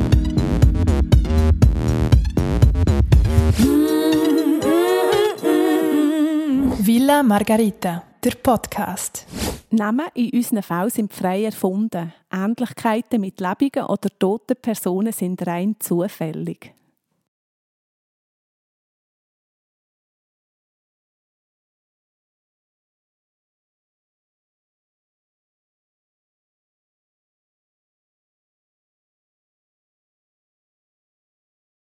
Villa Margarita, der Podcast. Namen in unseren Fällen sind frei erfunden. Ähnlichkeiten mit lebenden oder toten Personen sind rein zufällig.